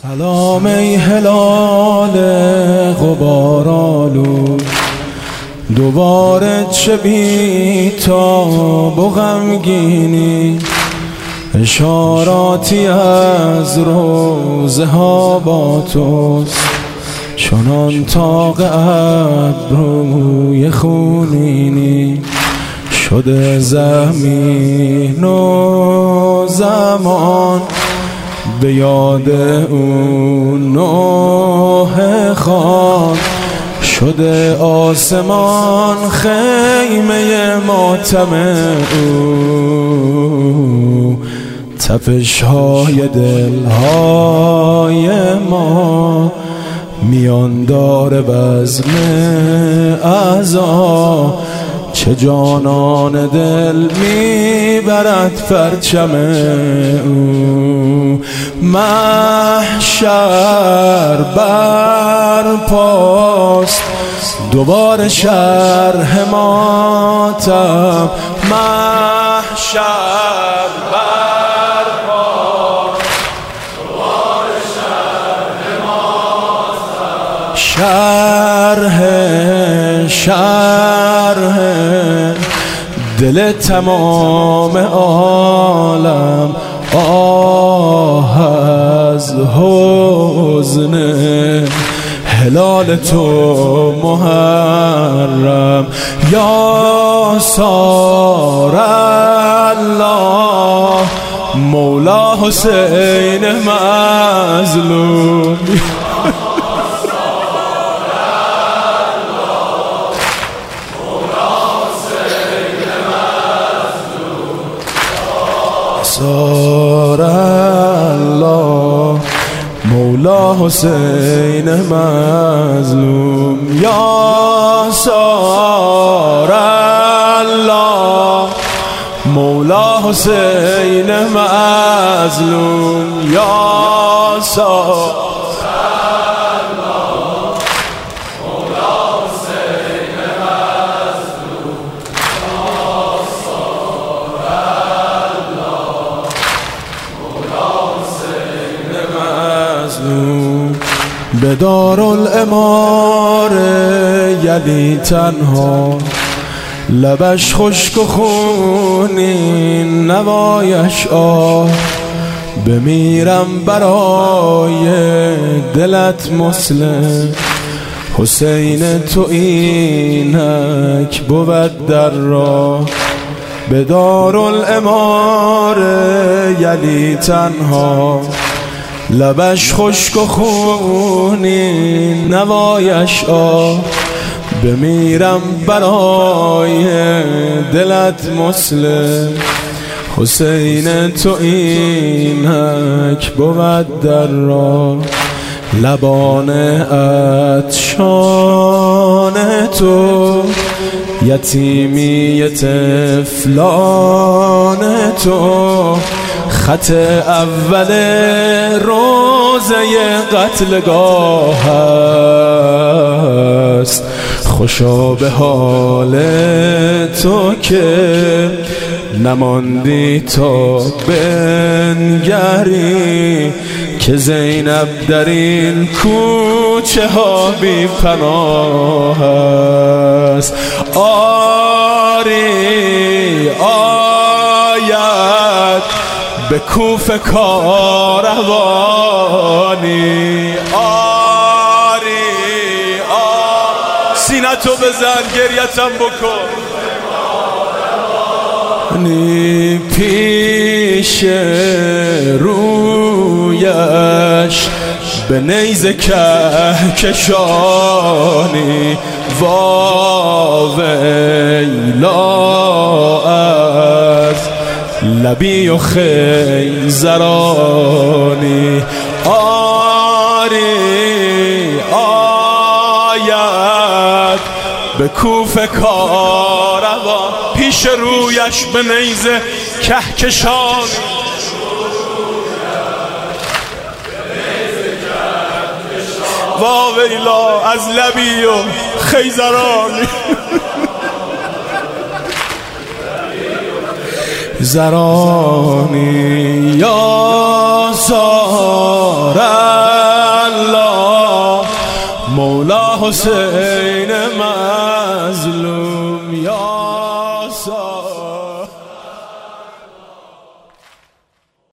سلام ای هلال غبارآلود، دوباره چه بی‌تاب و غمگینی، اشاراتی از روزه ها با توست، چنان طاق ابروی خونینی، شده زمین و زمان به یاد اون نوح خان، شده آسمان خیمه ماتم او، تپش های دلهای ما میان داره بزم اعضا، چه جانان دل میبرد پرچم او. محشر برپاست دوباره شرح ماتم، محشر برپاست دوباره شرح ماتم، شرح دل تمام عالم، آه از حزن هلال تو محرم، یا سار الله مولا حسین مظلوم، سار الله مولا حسین مظلوم، یا سار الله مولا حسین مظلوم، یا سار به دارالعماره یلی تنها، لبش خشک و خونین نوایش آه، بمیرم برای دلت مسلم، حسین تو اینک بود در راه، به دارالعماره یلی تنها، لبش خشک و خونین نوایش آه، بمیرم برای دلت مسلم، حسین تو اینک بود در راه، لبان عطشان تو یتیمی طفلان تو، خط اول روزه قتلگاه است، خوشا به حال تو که نماندی تا بنگری، که زینب در این کوچه ها بی پناه است. آری آید به کوفه کاروانی، آری سینتو بزن گریتم بکن، پیش رویش به نیزه کهکشانی، واویلا از لبی و خیزرانی، آری آید به کوفه کاروان، پیش رویش به نیزه کهکشانی، واویلا از لبی و خیزرانی. زرانی یا سارا مولا حسین مظلوم.